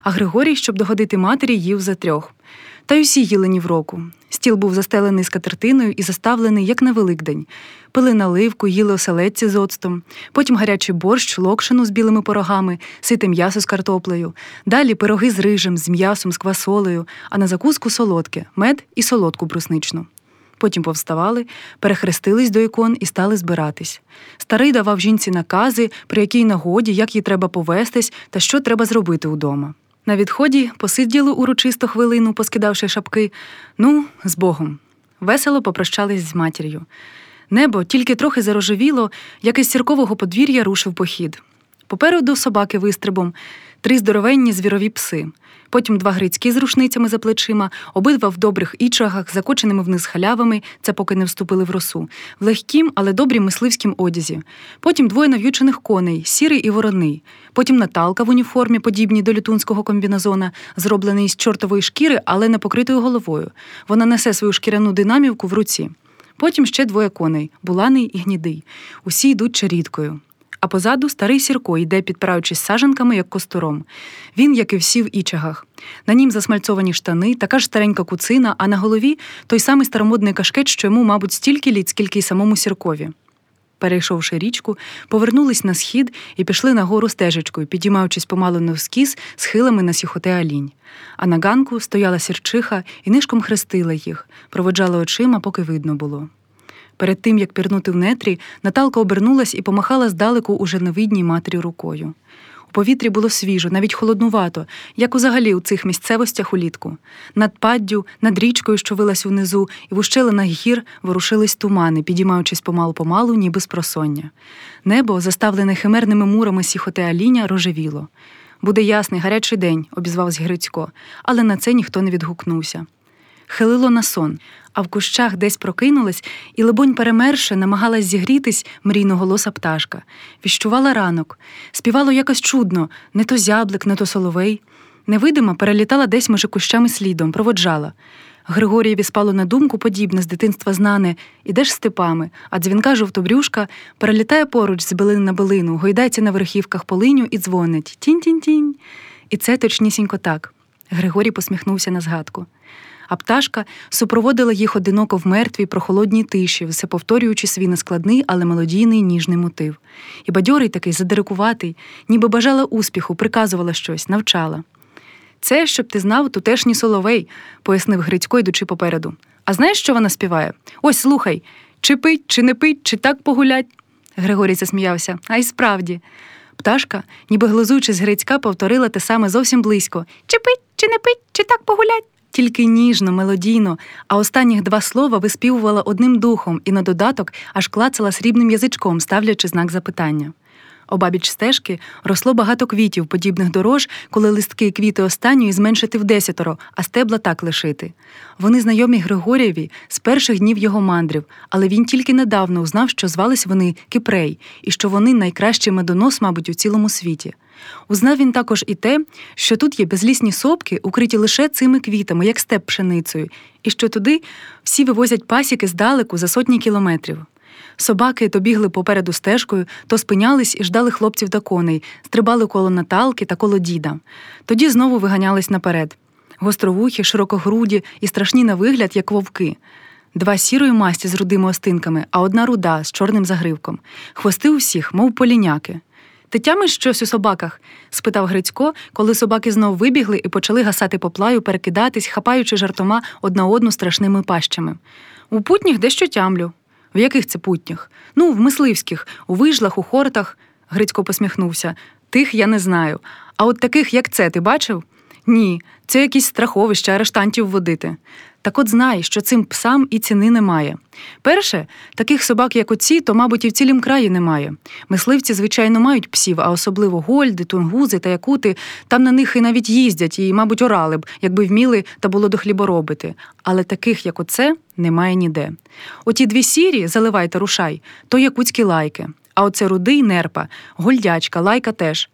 А Григорій, щоб догодити матері, їв за 3. Та й усі їли ні в року. Стіл був застелений скатертиною і заставлений, як на Великдень. Пили наливку, їли оселедці з оцтом, потім гарячий борщ, локшину з білими порогами, сите м'ясо з картоплею, далі пироги з рижем, з м'ясом, з квасолею, а на закуску солодке, мед і солодку брусничну. Потім повставали, перехрестились до ікон і стали збиратись. Старий давав жінці накази, при якій нагоді, як їй треба повестись та що треба зробити удома. На відході посиділи урочисто хвилину, поскидавши шапки. Ну, з Богом. Весело попрощались з матір'ю. Небо тільки трохи зарожевіло, як із сіркового подвір'я рушив похід. Попереду собаки вистрибом, 3 здоровенні звірові пси. Потім 2 грицькі з рушницями за плечима, обидва в добрих ічагах, закоченими вниз халявами, це поки не вступили в росу, в легкім, але добрім мисливськім одязі. Потім 2 нав'ючених коней, сірий і вороний. Потім Наталка в уніформі, подібній до лютунського комбінезона, зроблений з чортової шкіри, але не покритою головою. Вона несе свою шкіряну динамівку в руці. Потім ще 2 коней – Буланий і Гнідий. Усі йдуть черідкою. А позаду старий Сірко йде, підпираючись саджанками, як костуром. Він, як і всі, в ічагах. На нім засмальцовані штани, така ж старенька куцина, а на голові той самий старомодний кашкет, що йому, мабуть, стільки літ, скільки й самому Сіркові. Перейшовши річку, повернулись на схід і пішли нагору стежечкою, підіймаючись помалу навскіз схилами на сіхоте алінь. А на ганку стояла сірчиха і нишком хрестила їх, проводжала очима, поки видно було. Перед тим, як пірнути в нетрі, Наталка обернулась і помахала здалеку уже невидній матері рукою. У повітрі було свіжо, навіть холоднувато, як узагалі у цих місцевостях улітку. Над паддю, над річкою, що вилась унизу, і в ущелинах гір ворушились тумани, підіймаючись помалу-помалу, ніби з просоння. Небо, заставлене химерними мурами сіхоте аліня, рожевіло. «Буде ясний, гарячий день», – обізвався Грицько, але на це ніхто не відгукнувся. Хилило на сон, а в кущах десь прокинулась і, либонь перемерше, намагалась зігрітись мрійноголоса пташка. Віщувала ранок. Співало якось чудно, не то зяблик, не то соловей. Невидима перелітала десь між кущами слідом, проводжала. Григорієві спало на думку подібне з дитинства знане: ідеш степами, а дзвінка жовтобрюшка перелітає поруч з билини на билину, гойдається на верхівках полиню і дзвонить: тінь-тінь-тінь. І це точнісінько так. Григорій посміхнувся на згадку. А пташка супроводила їх одиноко в мертвій, прохолодній тиші, все повторюючи свій нескладний, але мелодійний, ніжний мотив. І бадьорий такий, задирикуватий, ніби бажала успіху, приказувала щось, навчала. «Це, щоб ти знав, тутешній соловей», – пояснив Грицько, йдучи попереду. «А знаєш, що вона співає? Ось, слухай. Чи пить, чи не пить, чи так погулять?» Григорій засміявся. «А й справді». Пташка, ніби глузуючи з Грицька, повторила те саме зовсім близько. «Чи пить, чи не пить, чи так погулять?» Тільки ніжно, мелодійно, а останніх 2 слова виспівувала одним духом і на додаток аж клацала срібним язичком, ставлячи знак запитання. Обабіч стежки росло багато квітів, подібних до рож, коли листки і квіти останньої зменшити в 10, а стебла так лишити. Вони знайомі Григорієві з перших днів його мандрів, але він тільки недавно узнав, що звались вони Кипрей, і що вони найкращий медонос, мабуть, у цілому світі. Узнав він також і те, що тут є безлісні сопки, укриті лише цими квітами, як степ пшеницею, і що туди всі вивозять пасіки здалеку за сотні кілометрів. Собаки то бігли попереду стежкою, то спинялись і ждали хлопців та коней, стрибали коло Наталки та коло діда. Тоді знову виганялись наперед. Гостровухі, широкогруді і страшні на вигляд, як вовки. 2 сірої масті з рудими остинками, а 1 руда з чорним загривком. Хвости у всіх, мов поліняки. «Ти тямиш щось у собаках?» – спитав Грицько, коли собаки знов вибігли і почали гасати по плаю, перекидатись, хапаючи жартома одна одну страшними пащами. «У путніх дещо тямлю». «В яких це путніх?» «Ну, в мисливських, у вижлах, у хортах». Грицько посміхнувся. «Тих я не знаю. А от таких, як це, ти бачив?» «Ні, це якісь страховища, арештантів водити». Так от знай, що цим псам і ціни немає. Перше, таких собак, як оці, то, мабуть, і в цілім краї немає. Мисливці, звичайно, мають псів, а особливо гольди, тунгузи та якути. Там на них і навіть їздять, і, мабуть, орали б, якби вміли та було до хліборобити. Але таких, як оце, немає ніде. Оті 2 сірі, заливай та рушай, то якутські лайки. А оце рудий нерпа, гольдячка, лайка теж.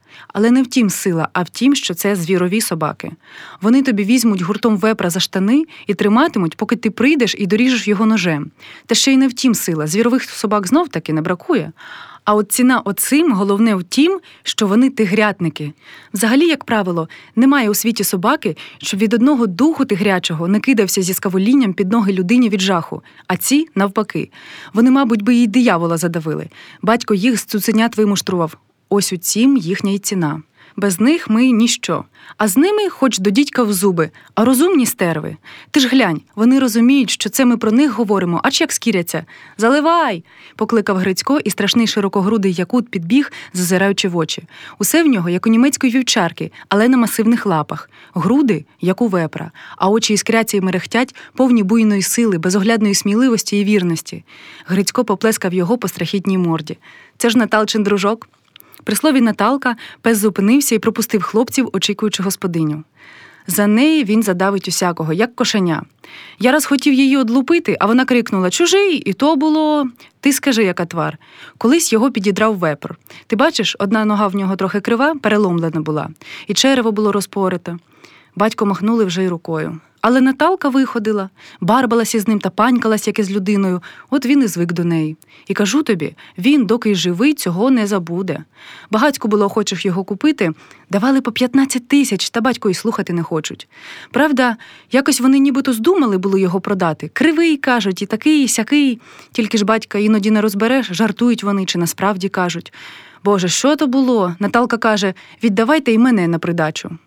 Але не в тім сила, а в тім, що це звірові собаки. Вони тобі візьмуть гуртом вепра за штани і триматимуть, поки ти прийдеш і доріжеш його ножем. Та ще й не в тім сила, звірових собак знов-таки не бракує. А от ціна оцим головне в тім, що вони тигрятники. Взагалі, як правило, немає у світі собаки, щоб від одного духу тигрячого не кидався зі скавулінням під ноги людині від жаху. А ці, навпаки. Вони, мабуть, би і диявола задавили. Батько їх з цуценят вимуштрував. Ось у цім їхня й ціна. Без них ми ніщо. А з ними хоч до дідька в зуби, а розумні стерви. Ти ж глянь, вони розуміють, що це ми про них говоримо, аж як скіряться. «Заливай!» – покликав Грицько, і страшний широкогрудий якут підбіг, зазираючи в очі. Усе в нього, як у німецької вівчарки, але на масивних лапах. Груди, як у вепра, а очі іскряться й мерехтять, повні буйної сили, безоглядної сміливості і вірності. Грицько поплескав його по страхітній морді. «Це ж Наталчин дружок». При слові «Наталка» пес зупинився і пропустив хлопців, очікуючи господиню. За неї він задавить усякого, як кошеня. Я раз хотів її одлупити, а вона крикнула «Чужий!» І то було... Ти скажи, яка твар. Колись його підідрав вепр. Ти бачиш, одна нога в нього трохи крива, переломлена була. І черево було розпорите. Батько махнули вже й рукою. Але Наталка виходила, барбалась із ним та панькалась, як із людиною. От він і звик до неї. І кажу тобі, він, доки живий, цього не забуде. Багатько було охочих його купити, давали по 15 тисяч, та батько й слухати не хочуть. Правда, якось вони нібито здумали було його продати. Кривий, кажуть, і такий, і сякий. Тільки ж батька іноді не розбереш, жартують вони чи насправді кажуть. Боже, що то було? Наталка каже, віддавайте й мене на придачу.